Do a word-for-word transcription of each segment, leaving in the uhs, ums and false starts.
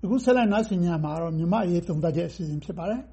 အခုဆက်လက်နားဆင်ကြမှာတော့မြန်မာ့အရေးသုံးသပ်ချက်အစီအစဉ်ဖြစ်ပါတယ်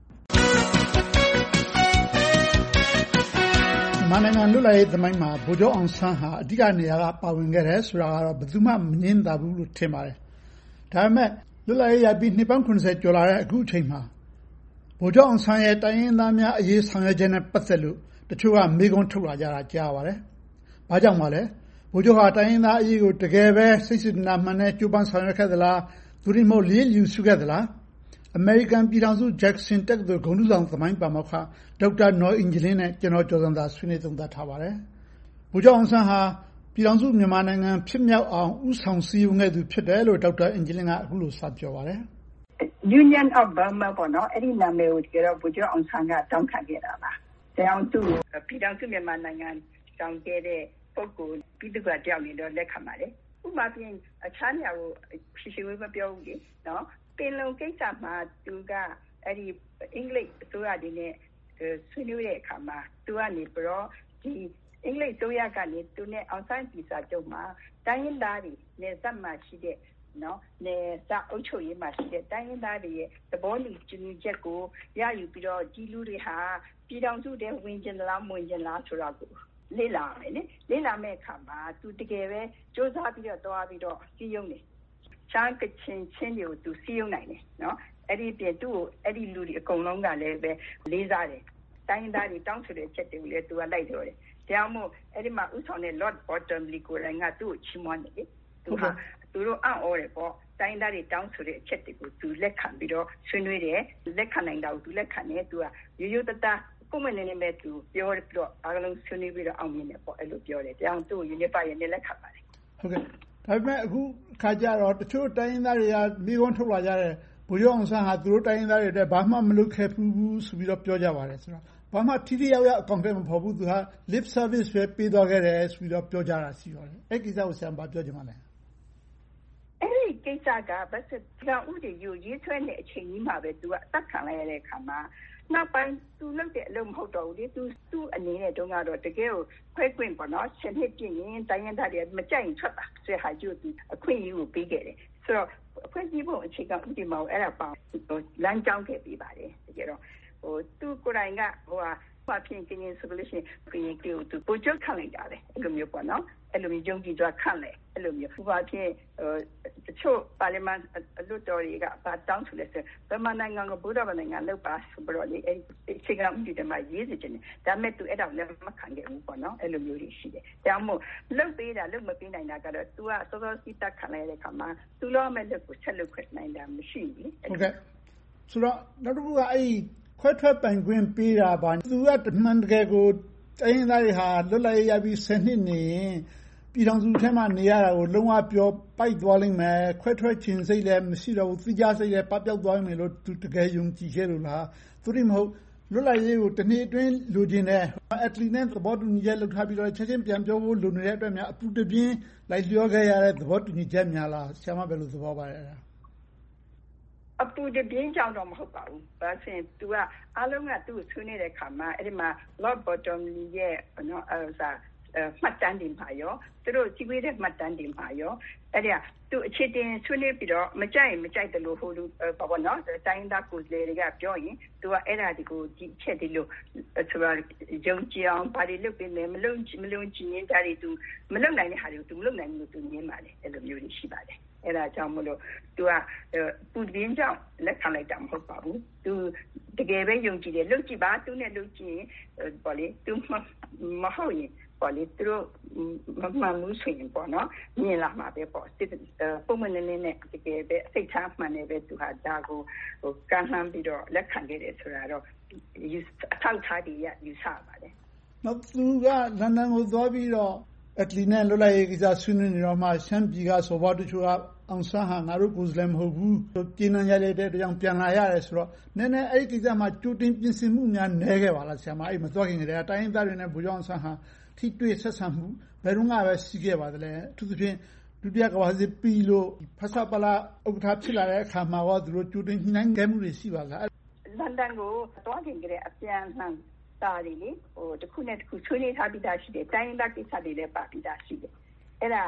မြန်မာနိုင်ငံလွတ်လပ်ရေးသမိုင်းမှာဗိုလ်ချုပ်အောင်ဆန်းဟာအဓိကနေရာကပါဝင်ခဲ့တယ်ဆိုတာကတော့ဘယ်သူမှမငြင်းသာဘူးလို့ထင်ပါတယ်ဒါပေမဲ့လွတ်လပ်ရေးရပြီးနှစ်ပေါင်းခုနှစ်ဆယ်ကျော်လာတဲ့အခုအချိန်မှာဗိုလ်ချုပ်အောင်ဆန်းရဲ့တိုင်းရင်းသားများအရေးဆောင်ရွက်ချက်နဲ့ပတ်သက်လို့တချို့ကမေးခွန်းထုတ်လာကြတာကြားပါတယ်။ဘာကြောင့်ပါလဲ။ဗိုလ်ချုပ်ဟာတိုင်းရင်းသားအရေးကိုတကယ်ပဲစိတ်စေတနာမှန်နဲ့ကြိုးပမ်းဆောင်ရွက်ခဲ့သလား။သူတို့မဟုတ်လေးလျူစုခဲ့သလား။ အမေရိကန်ပြည်ထောင်စုဂျက်ဆင်တက္ကသိုလ်ဂုဏ်ထူးဆောင်သမိုင်းပါမောက္ခဒေါက်တာနော်အင်ဂျလင်းနဲ့ကျွန်တော်ကျော်စံသာဆွေးနွေးသုံးသပ်ထားပါတယ်။ဗိုလ်ချုပ်အောင်ဆန်းဟာပြည်ထောင်စုမြန်မာနိုင်ငံဖြစ်မြောက်အောင်ဥဆောင်စည်းရုံးခဲ့သူဖြစ်တယ်လို့ဒေါက်တာအင်ဂျလင်းကအခုလိုစပြောပါတယ်။ Union of Burma ပေါ့နော်အဲ့ဒီနာမည်ကိုကြတော့ဗိုလ်ချုပ်အောင်ဆန်းကတောင်းခံခဲ့တာပါ။ဒါအောင်သူပြည်ထောင်စုမြန်မာနိုင်ငံတောင်းခဲ့တဲ့ပုဂ္ဂိုလ်ပြည်သူ့ကတယောက်နေတော့လက်ခံပါတယ်။ဥပမာပြင်အခြားနေရာကိုရှင်းရှင်းဝေးမပြောဘူးလေနော်။ပင်လုံကိစ္စမှာသူကအဲ့ဒီအင်္ဂလိပ်အစိုးရတွေနဲ့ဆွေးနွေးတဲ့အခါမှာသူကနေပြီးတော့ဒီအင်္ဂလိပ်အစိုးရကနေသူနဲ့အောင်ဆန်းပြည်စာချုပ်မှာတိုင်းရင်းသားတွေနဲ့စပ်မှရှိတဲ့နော်နေစာအုပ်ချုပ်ရေးမှာရှိတဲ့တိုင်းရင်းသားတွေရဲ့သဘောတူညီချက်ကိုရယူပြီးတော့ဒီလူတွေဟာပြည်ထောင်စုတဲ့ဝင်ကျင်လားမဝင်ကျင်လားဆိုတာကိုလေ့လာမယ်လေလေ့လာမဲ့အခါမှာသူတကယ်ပဲစူးစမ်းပြီးတော့တွားပြီးတော့စီးရုံးတယ်ချမ်းကချင်းချင်းတွေကိုသူစီးရုံးနိုင်တယ်နော်အဲ့ဒီပြသူ့ကိုအဲ့ဒီလူတွေအကုန်လုံးကလည်းပဲလေးစားတယ်တိုင်းရင်းသားတွေတောင်းဆိုတဲ့ချက်တွေကိုလည်းသူကလိုက်ပြောတယ်ဒါမှမဟုတ်အဲ့ဒီမှာဥဆောင်တဲ့ Lord Bottomley ကိုလည်းငါသူ့ကိုချီးမွမ်းတယ်လေသူဟာသူတို့အံ့ဩတယ်ပေါ့တိုင်းသားတွေတောင်းဆိုတဲ့အချက်တွေကိုသူလက်ခံပြီးတော့ဆွေးနွေးတယ်လက်ခံနိုင်တာကိုသူလက်ခံတယ်သူကရိုးရိုးသားသားကိုမနေနေမဲ့သူပြောပြီးတော့အားလုံးဆွေးနွေးပြီးတော့အောင်မြင်တယ်ပေါ့အဲ့လိုပြောတယ်တရားသူ့ကို Unify ရနဲ့လက်ခံပါတယ်ဟုတ်ကဲ့ဒါပေမဲ့အခုခါကြတော့တချို့တိုင်းသားတွေကမိကုန်းထုတ်လာကြတယ်ဗိုလ်ချုပ်အောင်ဆန်းဟာသူတို့တိုင်းသားတွေအတွက်ဘာမှမလုပ်ခဲ့ဘူးဆိုပြီးတော့ပြောကြပါတယ်ဆိုတော့ဘာမှထိထိရောက်ရောက်အကောင့်ထဲမဖော်ဘူးသူက lip service ပဲပေးသွားခဲ့တယ်ဆိုပြီးတော့ပြောကြတာရှိပါတယ်အဲ့ကိစ္စကိုဆရာမပြောချင်ပါနဲ့အဲ့ဒီကိစ္စကဘတ်စစ်ကြောင်ဥတွေယူရေးဆွဲနေအချိန်ကြီးမှာပဲသူကအသက်ခံလိုက်ရတဲ့အခါမှာနောက်ပိုင်းသူလုပ်တဲ့အလုပ်မဟုတ်တော့ဘူးလေသူသူ့အနေနဲ့တုန်းကတော့တကယ်ကိုခွဲခွင့်ပေါ့နော်ရှင်နှစ်ပြင်းရင်တိုင်းရင်းသားတွေမကြိုက်ရင်ထွက်တာဆိုဟာကျို့သူအခွင့်အရေးကိုပေးခဲ့တယ်ဆိုတော့အခွင့်အရေးပုံအခြေခံဥပဒေမှာအဲ့ဒါပေါင်းလမ်းကြောင်းခဲ့ပေးပါတယ်တကယ်တော့ဟိုသူကိုယ်တိုင်ကဟိုဟာဘာဖြစ်ကင်းဆိုလို့ရှိရင်ကင်းကလေးကိုသူပိုချုပ်ခံလိုက်တာလေအဲ့လိုမျိုးပေါ့နော်အဲ့လိုမျိုးယုံကြည်စွာခံလေအဲ့လိုမျိုးဘာဖြစ်ဟိုတချို့ပါလီမန်အလွတ်တော်တွေကဘာတောင်းဆိုလဲဆိုဗမာနိုင်ငံကဗုဒ္ဓဘာသာနိုင်ငံလောက်ပါဆိုပြီးတော့လေအဲ့ဒီကံဥပဒေမှာရေးစီခြင်းဒါမဲ့သူအဲ့ဒါလည်းမခံခဲ့ဘူးပေါ့နော်အဲ့လိုမျိုးတွေရှိတယ်ဒါမှမဟုတ်လုတ်ပေးတာလုတ်မပေးနိုင်တာကတော့ तू ကစောစောစီးတက်ခံလိုက်တဲ့ခါမှာ तू လောမဲ့လုတ်ကိုဆက်လုတ်ခွင့်နိုင်တာမရှိဘူးဟုတ်ကဲ့ဆိုတော့နောက်တစ်ခုကအဲ့ခွဲထွက်ပိုင်ခွင့်ပေးတာပါသူကတမန်တကယ်ကိုတိုင်းရင်းသားတွေဟာလွတ်လပ်ရေးရပြီးဆယ်နှစ်နေရင်ပြည်ထောင်စုထဲမှာနေရတာကိုလုံးဝပြောပိုက်သွားလိမ့်မယ်ခွဲထွက်ခြင်းစိတ်လည်းမရှိတော့ဘူးသိကြစိတ်လည်းပပျောက်သွားမယ်လို့သူတကယ်ယုံကြည်ခဲ့လို့လားသူတို့မဟုတ်လွတ်လပ်ရေးကိုတနေ့အတွင်းလိုချင်တယ်အက်တလီနဲ့သဘောတူညီချက်လုပ်ထားပြီးတော့ချက်ချင်းပြန်ပြောဖို့လိုနေတဲ့အတွက်များအပူတပြင်းလိုက်လျောခဲ့ရတဲ့သဘောတူညီချက်များလားဆရာမဘယ်လိုသဘောပါလဲအပူတပြင်းကြောင်တော့မဟုတ်ပါဘူး။ဘာလို့လဲသူကအားလုံးကသူ့ဆွေးနေတဲ့ခါမှာအဲ့ဒီမှာ Lord Bottomley ရဲ့နော်အဲစာမှတ်တမ်းတင်ပါရောသူတို့ကြည့်ပေးတဲ့မှတ်တမ်းတင်ပါရောအဲ့ဒီကသူအခြေတင်ဆွေးနွေးပြီးတော့မကြိုက်ရင်မကြိုက်တယ်လို့ဟိုလူဘာပေါ့နော်တိုင်းသားကိုယ်စားလှယ်တွေကပြောရင်သူကအဲ့ဒါဒီကိုဒီချက်ဒီလို့ဆိုတာဂျုံကြအောင်ဘာတွေလုပ်ပေးလဲမလုပ်မလုပ်ချင်ရင်ဒါတွေသူမလုပ်နိုင်တဲ့ဟာတွေကိုသူမလုပ်နိုင်ဘူးလို့သူမြင်ပါတယ်အဲ့လိုမျိုးတွေရှိပါတယ်အဲ့ဒါကြောင့်မလို့သူကပူပြင်းကြောင့်လက်ခံလိုက်တာမဟုတ်ပါဘူးသူတကယ်ပဲယုံကြည်တယ်လုပ်ကြည့်ပါသူနဲ့လုပ်ကြည့်ရင်ပေါ့လေသူမဟုတ်ရင်ပေါ့လေသူတို့မမှန်ဘူးဆိုရင်ပေါ့နော်မြင်လာမှာပဲပေါ့ပုံမှန်နေနေနဲ့တကယ်ပဲစိတ်ထားမှန်နေပဲသူဟာဒါကိုဟိုကမ်းလှမ်းပြီးတော့လက်ခံခဲ့တယ်ဆိုတာတော့အထောက်ထားတွေရယူဆပါတယ်နောက်သူကလန်ဒန်ကိုသွားပြီးတော့အက်တလီနဲ့လွတ်လပ်ရေးကိစ္စဆွေးနွေးနေတော့မှရှမ်းပြည်ကစော်ဘွားတချို့ကအောင်ဆန်းဟာငါတို့ကိုယ်စားလှယ်မဟုတ်ဘူးပြည်နှံရတဲ့တဲ့ကြောင့်ပြန်လာရတယ်ဆိုတော့နည်းနည်းအဲ့ဒီကိစ္စမှာကြိုတင်ပြင်ဆင်မှုများနည်းခဲ့ပါလားဆရာမအဲ့မသွားခင်ကတည်းကတိုင်းရင်းသားတွေနဲ့ဗိုလ်ချုပ်အောင်ဆန်းဟာထိတွေ့ဆက်ဆံမှုဘယ်တော့မှပဲရှိခဲ့ပါသလဲအထူးသဖြင့်ဒုတိယကမ္ဘာစစ်ပြီးလို့ဖဆပလာဥက္ကဋ္ဌဖြစ်လာတဲ့အခါမှာတော့သူတို့ကြိုတင်ညှိနှိုင်းခဲ့မှုတွေရှိပါလားလန်ဒန်ကိုသွားခင်ကတည်းကအပြန်လှန်တာတွေလေဟိုတစ်ခုနဲ့တစ်ခုဆွေးနွေးထားပြီးသားရှိတယ်တိုင်းရင်းသားကိစ္စတွေလည်းပါပြီးသားရှိတယ်အဲ့ဒါ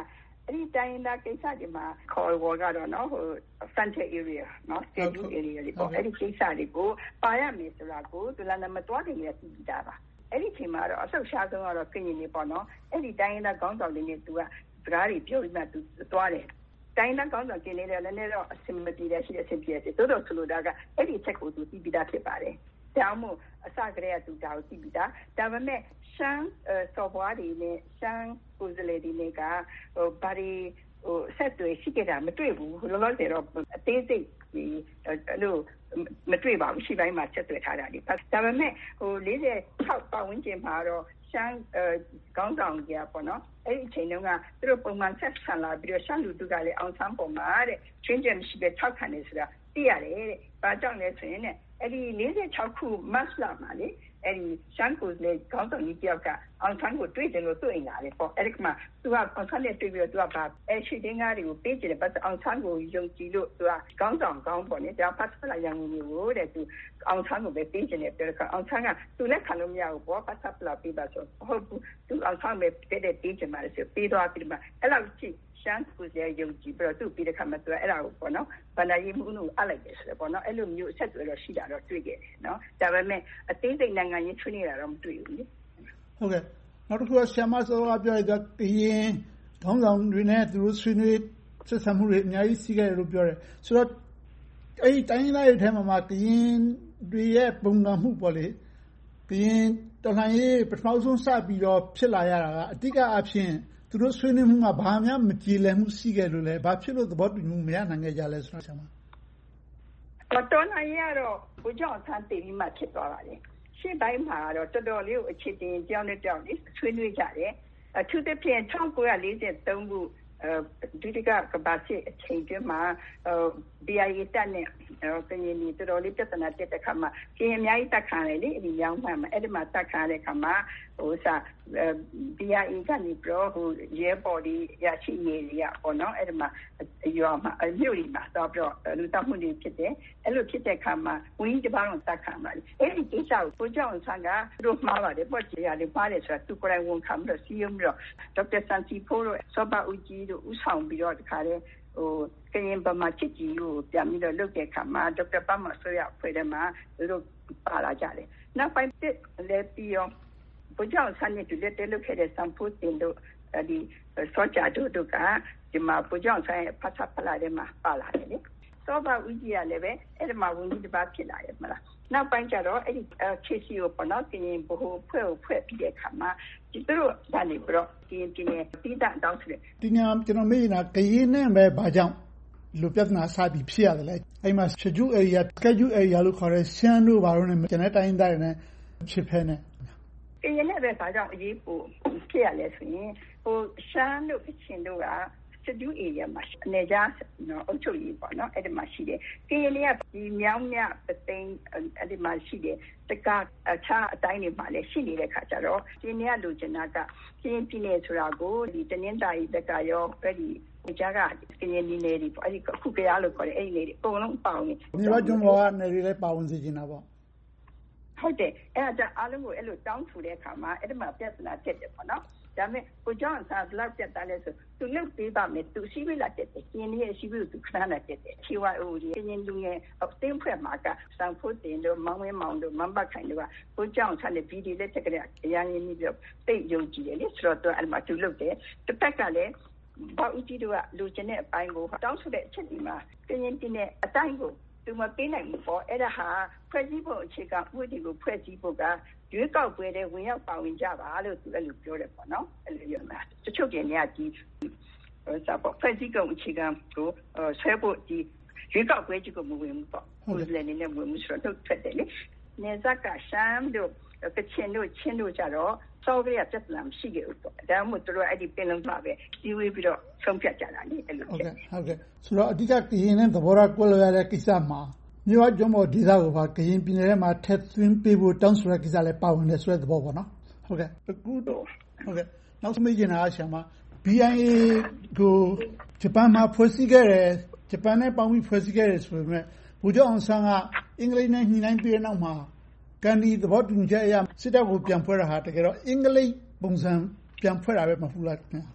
အဲဒီတိုင်းရင်းသားကိစ္စတွေမှာခေါ်ဝေါ်ကတော့နော်ဟို frontier area နော် schedule area တွေပေါ့အဲဒီကိစ္စတွေကိုပါရမယ်ဆိုတာကိုသူလည်းမတွားခင်လည်းသိကြပါအဲ့ဒီချိန်မှာတော့အဆုတ်ရှားဆုံးကတော့ကရင်နေပေါ့နော်အဲ့ဒီတိုင်းရင်းသားခေါင်းဆောင်တွေနဲ့သူကစကားတွေပြောပြီးမှသူသွားတယ်တိုင်းရင်းသားခေါင်းဆောင်ကျင်းနေတယ်လည်းလည်းတော့အစင်မပြေတဲ့ရှိတဲ့အစဉ်ပြေတယ်တိုးတော့ဆိုလိုတာကအဲ့ဒီချက်ကိုသူသိပြီးသားဖြစ်ပါတယ်တောင်းမို့အစကတည်းကသူတာကိုသိပြီးသားဒါပေမဲ့ရှမ်းစော်ဘွားတွေနဲ့ရှမ်းကိုယ်စားလှယ်တွေနဲ့ကဟိုဘာတွေဟိုဆက်တွေရှိကြတာမတွေ့ဘူးလောလောဆယ်တော့အသေးစိတ်ဒီအဲ့လိုမတွေ့ပါဘူးရှိပိုင်းမှာချက်တွေ့ထားတာဒီဒါပေမဲ့ဟို၄၆ပတ်ဝန်းကျင်မှာတော့ရှမ်းခေါင်းဆောင်ကြီးပေါ့နော်အဲ့ဒီအချိန်တုန်းကသူတို့ပုံမှန်ဆက်ဆံလာပြီးတော့ရှမ်းလူတို့ကလည်းအောင်ဆန်းပုံမှာတဲ့ချင်းချင်းရှိပဲထောက်ခံနေဆိုတာသိရတယ်တဲ့ဘာကြောင့်လဲဆိုရင်အဲ့ဒီ၄၆ခုမတ်လမှာလေအဲ့ဒီရှမ်းကိုလေခေါင်းဆောင်ကြီးတယောက်ကအောင်ဆန်းကိုတွေ့တယ်လို့သူ့အိမ်လာတယ်ပေါ့အဲ့ဒီမှာသူကအောင်ဆန်းနဲ့တွေ့ပြီးတော့သူကဘာအဲ့ရှိတင်းကားတွေကိုပေးကြတယ်ပတ်အောင်ဆန်းကိုယုံကြည်လို့သူကခေါင်းဆောင်ကောင်းပေါ့လေဒါပတ်စလာရန်ကုန်ကိုတဲ့သူအောင်ဆန်းကိုပဲပေးကြတယ်ပြောတော့အောင်ဆန်းကသူလည်းခံလို့မရဘူးပေါ့ပတ်စလာပေးပါဆိုဟုတ်ဘူးသူအောင်ဆန်းပဲပေးတဲ့ပေးကြမှာလေဆိုပေးသွားပြီးမှအဲ့လောက်ကြည့်ရှမ်းကိုလည်းယုံကြည်ပြီးတော့သူ့ပြီးတဲ့ခါမှာသူအဲ့ဒါကိုပေါ့နော်ဗန္ဒာရေးမှုလို့အလိုက်တယ်ဆိုတော့ပေါ့နော်အဲ့လိုမျိုးဆက်သွယ်တော့ရှိတာတော့တွေ့ခဲ့တယ်နော်ဒါပေမဲ့အသေးစိတ်နိုင်ငံရေးဆွေးနေတာတော့မတွေ့ဘူးလေဟုတ်ကဲ့နောက်တစ်ခုကဆ iam စောကပြောရတဲ့ကရင်ခေါင်းဆောင်တွေနဲ့သူတို့ဆွေးနွေးဆက်ဆံမှုတွေအများကြီးရှိခဲ့တယ်လို့ပြောတယ်ဆိုတော့အဲ့ဒီတိုင်းသားတွေထဲမှာကရင်တွေရဲ့ပုံစံမှုပေါ့လေကရင်တော်လှန်ရေးပထမဆုံးစပြီးတော့ဖြစ်လာရတာကအတိကအဖြစ်သူတို့ဆွေးနွေးမှုမှာဘာမှမကြည်လည်မှုရှိခဲ့လို့လဲဘာဖြစ်လို့သဘောတူမှုမရနိုင်ခဲ့ကြလဲဆိုတာဆရာမတော်နိုင်ရတော့ဘုကြောင့်ဆန်းတည်ပြီးမှဖြစ်သွားပါလေရှေ့ပိုင်းမှာတော့တော်တော်လေးကိုအခြေတင်ကြောင်းနဲ့ကြောင်းလေးဆွေးနွေးကြတယ်အထူးသဖြင့်၁၉၄၃ခုဒုတိယကမ္ဘာစစ်အချိန်တွင်းမှာ ဘီ အိုင် အေ တပ်နဲ့ကရင်နီတော်တော်လေးပြဿနာတက်တဲ့ခါမှာကရင်အများကြီးတက်ခံရတယ်လေဒီမြောင်းမှမှာအဲ့ဒီမှာတက်ခံတဲ့ခါမှာဟိုစာ ဘီ အိုင် အေ ကနေပြောဟိုရဲဘော်ဒီရရှိနေရပေါ့နော်အဲ့ဒီမှာရွာမှာမြို့တွေမှာတော့ပြောလူတပ်မှုတွေဖြစ်တယ်အဲ့လိုဖြစ်တဲ့ခါမှာဝင်းကြီးတစ်ပါးတော့တက်ခံပါလေအဲ့ဒီကိစ္စကိုကိုကြောင့်ဆန်းကသူတို့မှားပါတယ်ပေါ့ကြီးရတယ်ပါတယ်ဆိုတာသူကိုယ်တိုင်ဝန်ခံပြီးတော့စီးရုံးပြီးတော့ဒေါက်တာစန်တီဖိုးတို့စောဘဦးကြီးတို့ဦးဆောင်ပြီးတော့ဒီခါလေးဟိုကရင်ဗမာချစ်ကြီးကိုပြန်ပြီးတော့လုပ်တဲ့အခါမှာဒေါက်တာပမဆိုရဖွဲ့တယ်မှာသူတို့ပါလာကြတယ်နောက်ပိုင်းတစ်လည်းပြီးရောဘုရားဆန်းနဲ့တူလက်တဲလုပ်ခဲ့တဲ့စံဖို့တင်တို့ဒီစောချာတို့တို့ကဒီမှာဘုရားဆန်းရဲ့ဖတ်ဖလာတဲ့မှာပါလာတယ်လေစောဘဦးကြီးကလည်းပဲအဲ့ဒီမှာဝန်ကြီးတစ်ပါးဖြစ်လာတယ်မလားနောက်ပိုင်းကျတော့အဲ့ဒီချစ်စီကိုပေါ့နော်ကရင်ဘိုးဖွဲ့ကိုဖွဲ့ပြီးတဲ့အခါမှာဒီတို့ဒါနေပြီးတော့ကရင်ပြည်နယ်ပြည်တာတောင်းဆိုတယ်ဒီညကျွန်တော်မေးနေတာကရင်နဲ့ပဲဘာကြောင့်လူပြဿနာစပြီးဖြစ်ရတယ်လေအဲ့မှာ schedule area schedule area လို့ခေါ်တဲ့ရှမ်းတို့ဘာလို့လဲကျွန်တော်တိုင်းသားတွေနဲ့ဖြစ်ဖဲနဲ့ကရင်နဲ့ပဲဘာကြောင့်အရေးပိုဖြစ်ရလဲဆိုရင်ဟိုရှမ်းတို့ကချင်တို့ကschedule area မှာအနေကြနော်အုပ်ချုပ်ရေးပေါ့နော်အဲ့ဒီမှာရှိတယ်ကရင်တွေကဒီမြောင်းမြပသိန်းအဲ့ဒီမှာရှိတယ်တကအခြားအတိုင်းတွေမှာလည်းရှိနေတဲ့ခါကျတော့ကရင်တွေကလူကျင်နာကကရင်ပြည်နယ်ဆိုတာကိုဒီတနင်္သာရီတက်ကရောအဲ့ဒီကြားကကရင်ပြည်နယ်တွေပေါ့အဲ့ဒီခုကရလို့ခေါ်တယ်အဲ့ဒီနေတွေအကုန်လုံးပါဝင်နေပါကျွန်းပေါ်ကနေလည်းပါဝင်စေချင်တာပေါ့ဟုတ်တယ်အဲ့ဒါအားလုံးကိုအဲ့လိုတောင်းဆိုတဲ့အခါမှာအဲ့ဒီမှာပြဿနာတက်တယ်ပေါ့နော်ဒါပေမဲ့ကိုကျောင်းစာလောက်ပြတ်တာလဲဆိုသူလုပ်ပေးပါမယ်သူရှိပြီလားတက်တယ်ကျင်းရဲ့ရှိပြီသူခဏနဲ့တက်တယ်ချီဝါအိုကြီးကျင်းလူငယ်အတင်းဖွဲ့မှာကစံဖို့တင်တို့မောင်ဝင်းမောင်တို့မမ်ဘတ်ခိုင်တို့ကကိုကျောင်းစာနဲ့ဗီဒီလက်ထက်ကလေးအရင်ရင်းပြီးတော့တိတ်ယုံကြည်တယ်လေဆိုတော့အဲ့မှာသူလုပ်တယ်တစ်ဖက်ကလည်းဘာဦးကြီးတို့ကလူကျင်တဲ့အပိုင်းကိုတောင်းဆိုတဲ့အချက်ဒီမှာကျင်းတင်းတဲ့အတိုင်းကိုသူမပေးနိုင်ဘူးပေါ့အဲ့ဒါဟာဖွဲ့စည်းပုံအခြေခံဥပဒေကိုဖွဲ့စည်းဖို့ကရွေးကောက်ပွဲတဲ့ဝင်ရောက်ပါဝင်ကြပါလို့သူအဲ့လိုပြောတယ်ပေါ့နော်အဲ့လိုပြောမှာတချို့ပြည်နယ်ကဒီစာပေါ့ဖွဲ့စည်းပုံအခြေခံကိုဆွဲဖို့ဒီရွေးကောက်ပွဲကြီးကိုမဝင်ဘူးပေါ့ဟုတ်တယ်လည်းနည်းနည်းဝင်မှုဆိုတော့ထွက်တယ်လေနေဇက်ကရှမ်းတို့ကချင်တို့ချင်းတို့ကြတော့စောကရပြဿနာမရှိခဲ့ဘူးပေါ့ဒါမှမဟုတ်တို့အဲ့ဒီပင်လုံးမှာပဲဒီဝေးပြီးတော့ဆုံးဖြတ်ကြတာလေအဲ့လိုဟုတ်ကဲ့ဟုတ်ကဲ့ဆိုတော့အဓိကကရင်နဲ့သဘောထားကွဲလွဲရတဲ့ကိစ္စမှာမြို့အကျုံးပေါ်ဒေသကိုပါကရင်ပြည်နယ်ထဲမှာထက်သွင်းပေးဖို့တောင်းဆိုတဲ့ကိစ္စလည်းပါဝင်တယ်ဆိုတဲ့သဘောပေါ့နော်ဟုတ်ကဲ့အခုတော့ဟုတ်ကဲ့နောက်ဆုံးမေးချင်တာကဆရာမ ဘီ အိုင် အေ ကိုဂျပန်မှာဖွဲ့စည်းခဲ့တယ်ဂျပန်နဲ့ပေါင်းပြီးဖွဲ့စည်းခဲ့တယ်ဆိုပေမဲ့ဗိုလ်ချုပ်အောင်ဆန်းကအင်္ဂလိပ်နဲ့ညှိနှိုင်းပြီးတဲ့နောက်မှာကန်ဒီသဘောတူညီချက်အရစစ်တပ်ကိုပြန်ဖွဲ့တာဟာတကယ်တော့အင်္ဂလိပ်ပုံစံပြန်ဖွဲ့တာပဲမဟုတ်လားခင်ဗျာ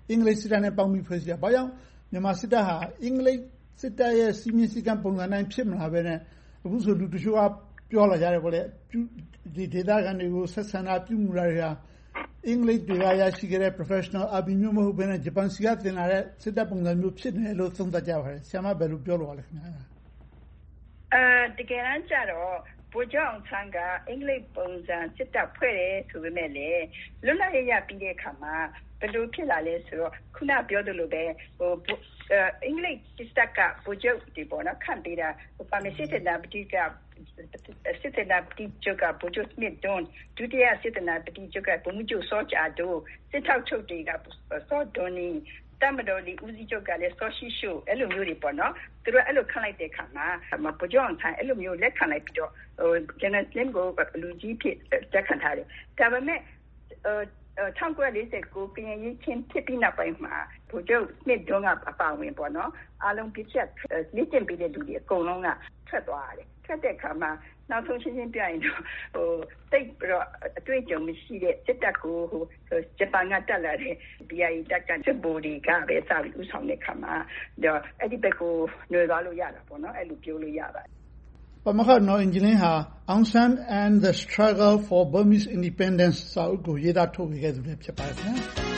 အင်္ဂလိပ်စစ်တပ်နဲ့ပေါင်းပြီးဖွဲ့စည်းတာ။ဘာကြောင့်မြန်မာစစ်တပ်ဟာအင်္ဂလိပ်စစ်တပ်ရဲ့စည်းမျဉ်းစည်းကမ်းပုံစံတိုင်းဖြစ်မလာဘဲနဲ့အခုဆိုလူတချို့ကပြောလာကြတယ်ပေါ့လေဒီဒေသခံတွေကိုဆက်ဆံတာပြုမှုတာတွေဟာအင်္ဂလိပ်တွေကရရှိခဲ့တဲ့ professional army မျိုးမဟုတ်ဘဲနဲ့ဂျပန်စီကသင်လာတဲ့စစ်တပ်ပုံစံမျိုးဖြစ်နေတယ်လို့သုံးသပ်ကြပါတယ်။ဆရာမဘယ်လိုပြောလိုပါလဲခင်ဗျာ။အဲတကယ်တမ်းကျတော့ဗိုလ်ချုပ်အောင်ဆန်းကအင်္ဂလိပ်ပုံစံစစ်တပ်ဖွဲ့တယ်ဆိုပေမဲ့လည်းလွတ်လပ်ရေးရပြီးတဲ့အခါမှာဘယ်လိုဖြစ်လာလဲဆိုတော့ခုနပြောသလိုပဲဟိုအင်္ဂလိပ်စစ်တပ်ကဗိုလ်ချုပ်ဒီပေါ်နော်ခန့်ပေးတာပါမစစ်တပ်နာပတိကစစ်တပ်နာပတိချုပ်ကဗိုလ်ချုပ်စမစ်ဒွန်ဒုတိယစစ်တပ်နာပတိချုပ်ကဗိုလ်မှူးချုပ်စောကြာတို့စစ်ထောက်ချုပ်တွေကစောဒွန်နီတမတော်ဒီဦးစီးချုပ်ကလည်းစောရှိရှို့အဲ့လိုမျိုးတွေပေါ့နော်သူတို့အဲ့လိုခန့်လိုက်တဲ့ခါမှာဗိုလ်ချုပ်အောင်ဆန်းအဲ့လိုမျိုးလက်ခံလိုက်ပြီးတော့ဟိုဂျန်နယ်စလင်ကိုလူကြီးဖြစ်တက်ခံထားတယ်ဒါပေမဲ့၁၉၄၉ကရင်ရေးချင်းဖြစ်ပြီးနောက်ပိုင်းမှာဗိုလ်ချုပ်စမစ်ဒွန်ကအပါဝင်ပေါ့နော်အားလုံးပြည့်ချက်လက်ကျင်ပေးတဲ့လူတွေအကုန်လုံးကထွက်သွားတယ်ထွက်တဲ့အခါမှာနောက်ဆုံးရှင်းရှင်းပြရင်တော့ဟိုတိတ်ပြီးတော့အတွေ့အကြုံမရှိတဲ့စစ်တပ်ကိုဟိုဂျပန်ကတက်လာတဲ့ ဘီ အိုင် အီ တပ်ကစစ်ဗိုလ်တွေကပဲစပြီးဥဆောင်တဲ့အခါမှာတော့အဲ့ဒီဘက်ကိုနှွေသွားလို့ရတာပေါ့နော်အဲ့လိုပြောလို့ရပါတယ်ပမခနော်အင်ဂျင်နီယာ Aung San and the Struggle for Burmese Independence စာအုပ်ကိုရေးသားထုတ်ဝေခဲ့သူလည်းဖြစ်ပါတယ်ခင်ဗျာ